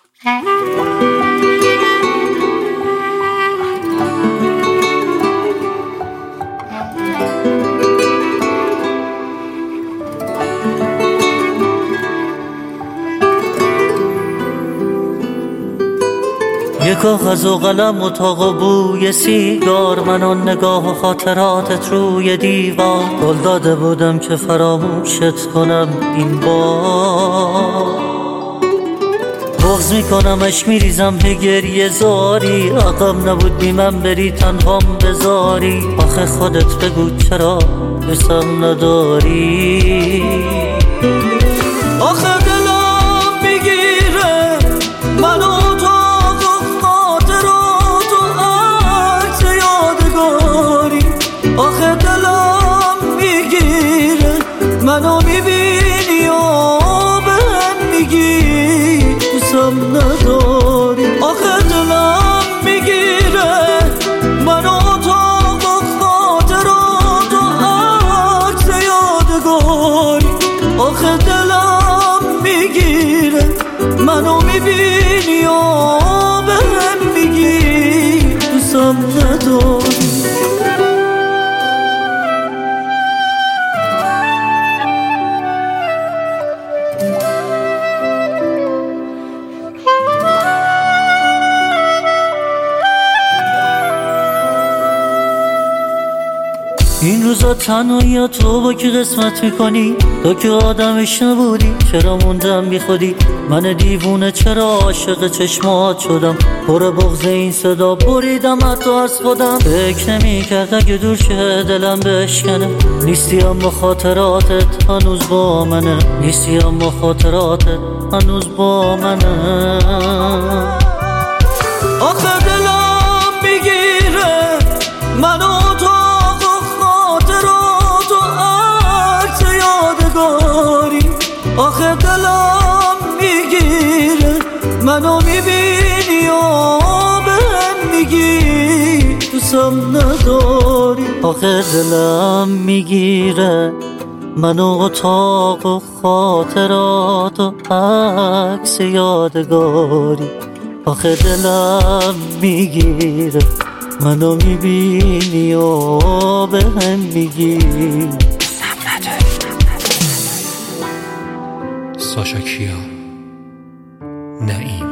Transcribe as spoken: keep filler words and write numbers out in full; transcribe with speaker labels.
Speaker 1: یه کاغذ و قلم اتاق و بوی سیگار، من آن نگاه و خاطراتت روی دیوار. قول داده بودم که فراموشت کنم این بار. بغض میکنم اشک میریزم به گریه زاری، عقب نبود بی من بری تنهام بذاری. آخه خودت بگو چرا دوستم نداری؟ آخه دلم میگیره منو آخه دلم میگیره منو میبینی و به هم میگی دوستم نداری. آخه دلم میگیره منو اتاق و خاطرات و عکس یادگاری. آخه دلم میگیره منو میبینی و به هم میگی دوستم نداری. این روزا تنهایی تو با کی قسمت میکنی؟ تو که آدمش نبودی چرا موندم بی خودی؟ من دیوونه چرا عاشق چشمات شدم؟ پر بغض این صدا بریدم حتی از خودم. فکر نمی‌کرد اگه دور شه دلم بشکنه. نیستی اما خاطراتت هنوز با منه. نیستی اما خاطراتت هنوز با منه. آخه دلم میگیره منو آخه دلم میگیره منو میبینی و به هم میگی دوستم نداری. آخه دلم میگیره منو اتاق و خاطرات و عکس یادگاری. آخه دلم میگیره منو میبینی و به هم میگی
Speaker 2: ساشا کیا، نعیم.